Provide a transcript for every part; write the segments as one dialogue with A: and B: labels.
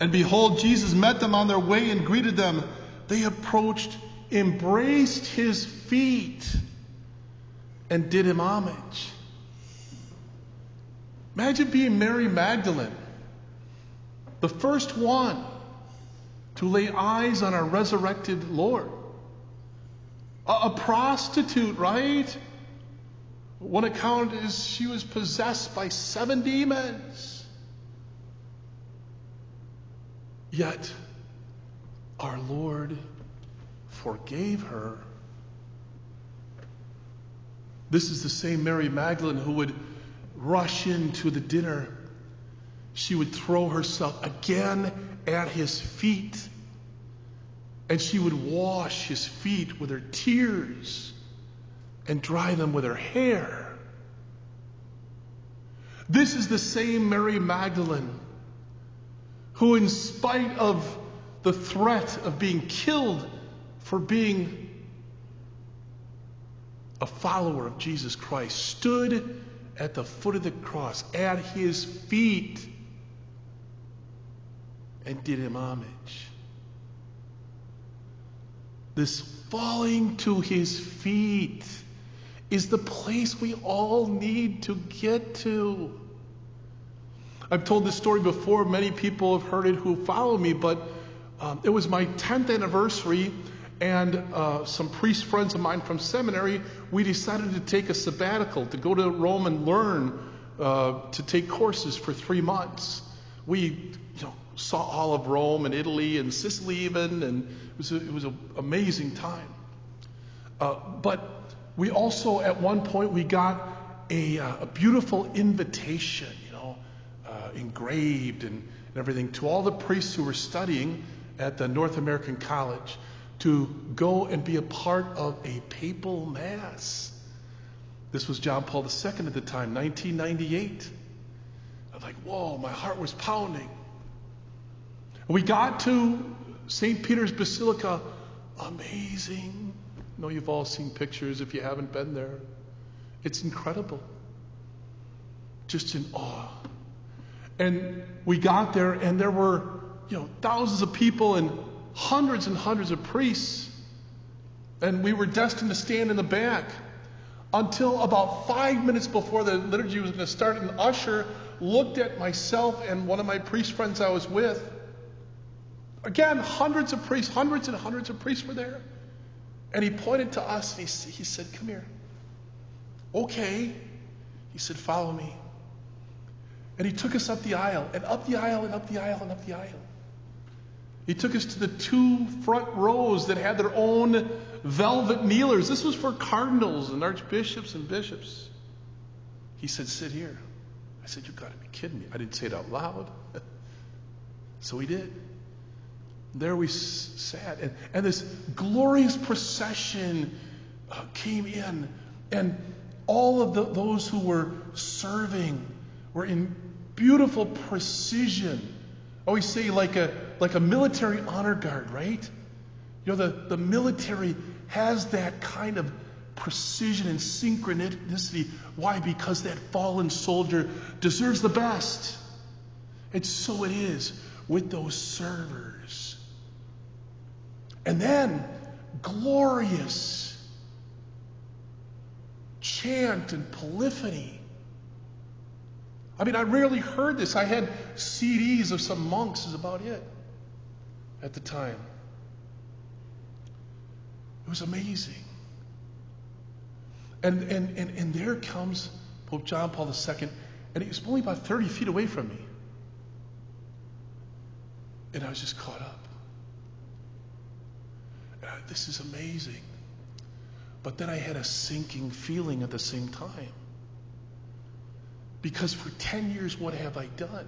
A: And behold, Jesus met them on their way and greeted them. They approached, embraced his feet, and did him homage. Imagine being Mary Magdalene, the first one to lay eyes on our resurrected Lord. A prostitute, right? One account is she was possessed by 7 demons. Yet, our Lord forgave her. This is the same Mary Magdalene who would rush into the dinner. She would throw herself again at his feet, and she would wash his feet with her tears and dry them with her hair. This is the same Mary Magdalene who, in spite of the threat of being killed for being a follower of Jesus Christ, stood at the foot of the cross, at his feet, and did him homage. This falling to his feet is the place we all need to get to. I've told this story before. Many people have heard it who follow me, but it was my 10th anniversary, and some priest friends of mine from seminary, we decided to take a sabbatical, to go to Rome and learn, to take courses for 3 months. We saw all of Rome and Italy and Sicily even, and it was an amazing time. But we also, at one point, we got a beautiful invitation, engraved and everything, to all the priests who were studying at the North American College to go and be a part of a papal mass. This was John Paul II at the time, 1998. I was like, whoa, my heart was pounding. We got to St. Peter's Basilica. Amazing. I know you've all seen pictures if you haven't been there. It's incredible. Just in awe. And we got there, and there were, thousands of people and hundreds of priests. And we were destined to stand in the back until about 5 minutes before the liturgy was going to start. An usher looked at myself and one of my priest friends I was with. Again, hundreds and hundreds of priests were there. And he pointed to us, and he said, come here. Okay. He said, follow me. And he took us up the aisle, and up the aisle, and up the aisle, and up the aisle. He took us to the 2 front rows that had their own velvet kneelers. This was for cardinals and archbishops and bishops. He said, sit here. I said, you've got to be kidding me. I didn't say it out loud. So he did. There we sat, and this glorious procession came in, and all of those who were serving were in beautiful precision. I always say like a military honor guard, right? The military has that kind of precision and synchronicity. Why? Because that fallen soldier deserves the best. And so it is with those servers. And then glorious chant and polyphony. I mean, I rarely heard this. I had CDs of some monks, is about it at the time. It was amazing. And there comes Pope John Paul II, and he was only about 30 feet away from me. And I was just caught up. This is amazing. But then I had a sinking feeling at the same time. Because for 10 years, what have I done?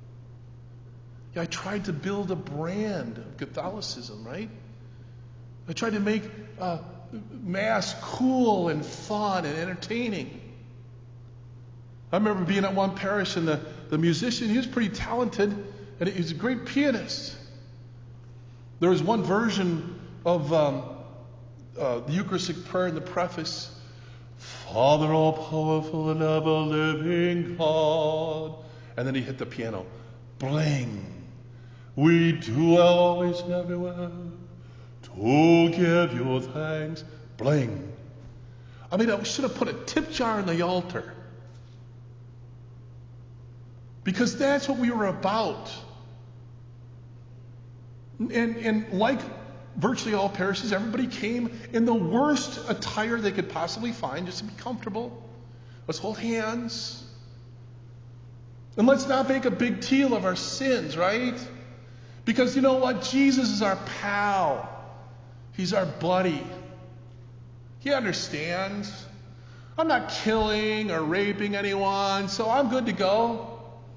A: I tried to build a brand of Catholicism, right? I tried to make Mass cool and fun and entertaining. I remember being at one parish, and the musician, he was pretty talented, and he was a great pianist. There was one version of the Eucharistic prayer in the preface. Father, all powerful and ever living God. And then he hit the piano. Bling. We do always and everywhere to give you thanks. Bling. I mean, I should have put a tip jar on the altar. Because that's what we were about. And like virtually all parishes, everybody came in the worst attire they could possibly find just to be comfortable. Let's hold hands. And let's not make a big deal of our sins, right? Because you know what? Jesus is our pal. He's our buddy. He understands. I'm not killing or raping anyone, so I'm good to go.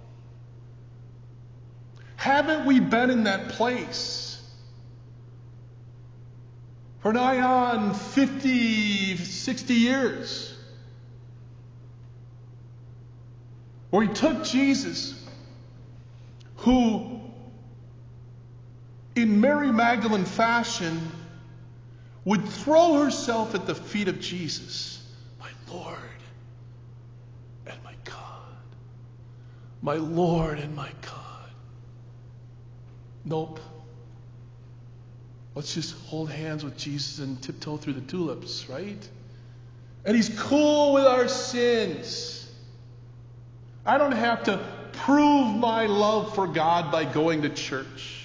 A: Haven't we been in that place for nigh on 50, 60 years? Where he took Jesus, who in Mary Magdalene fashion would throw herself at the feet of Jesus. My Lord and my God. My Lord and my God. Nope. Let's just hold hands with Jesus and tiptoe through the tulips, right? And he's cool with our sins. I don't have to prove my love for God by going to church.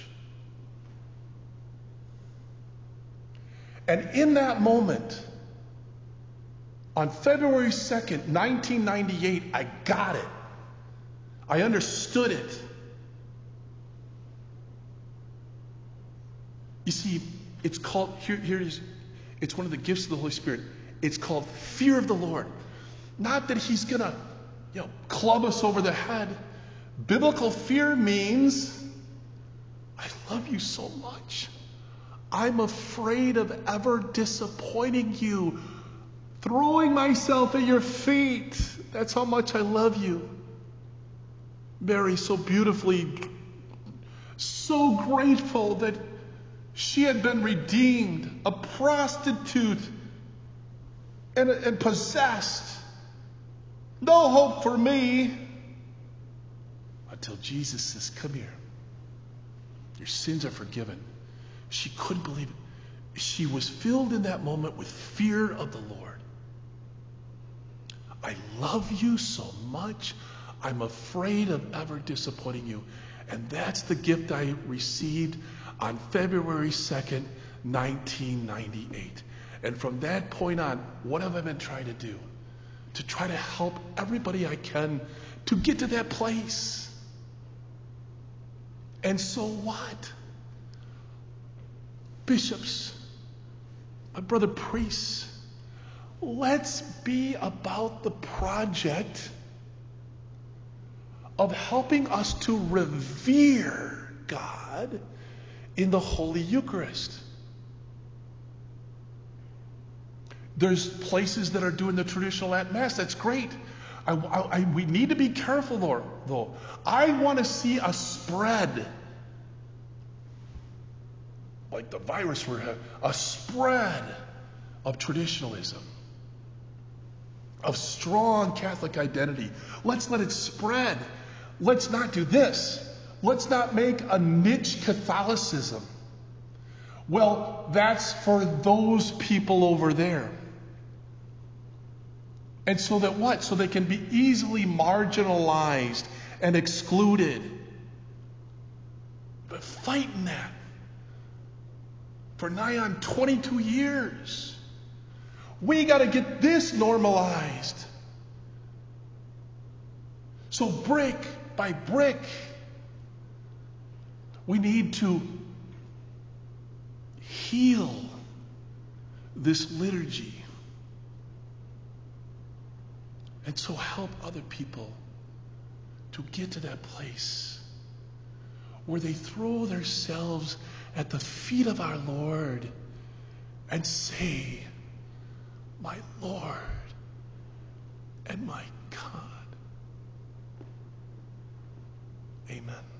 A: And in that moment, on February 2nd, 1998, I got it. I understood it. You see, it's called, here it is, it's one of the gifts of the Holy Spirit. It's called fear of the Lord. Not that he's going to, club us over the head. Biblical fear means, I love you so much. I'm afraid of ever disappointing you, throwing myself at your feet. That's how much I love you. Mary so beautifully, so grateful that she had been redeemed, a prostitute, and possessed. No hope for me. Until Jesus says, come here. Your sins are forgiven. She couldn't believe it. She was filled in that moment with fear of the Lord. I love you so much. I'm afraid of ever disappointing you. And that's the gift I received on February 2nd, 1998. And from that point on, what have I been trying to do? To try to help everybody I can to get to that place. And so what? Bishops, my brother priests, let's be about the project of helping us to revere God in the Holy Eucharist. There's places that are doing the traditional Latin Mass. That's great. We need to be careful, though. I want to see a spread, like the virus we're having, a spread of traditionalism, of strong Catholic identity. Let's let it spread. Let's not do this. Let's not make a niche Catholicism. Well, that's for those people over there. And so that what? So they can be easily marginalized and excluded. But fighting that for nigh on 22 years. We got to get this normalized. So brick by brick, we need to heal this liturgy. And so help other people to get to that place where they throw themselves at the feet of our Lord and say, my Lord and my God. Amen.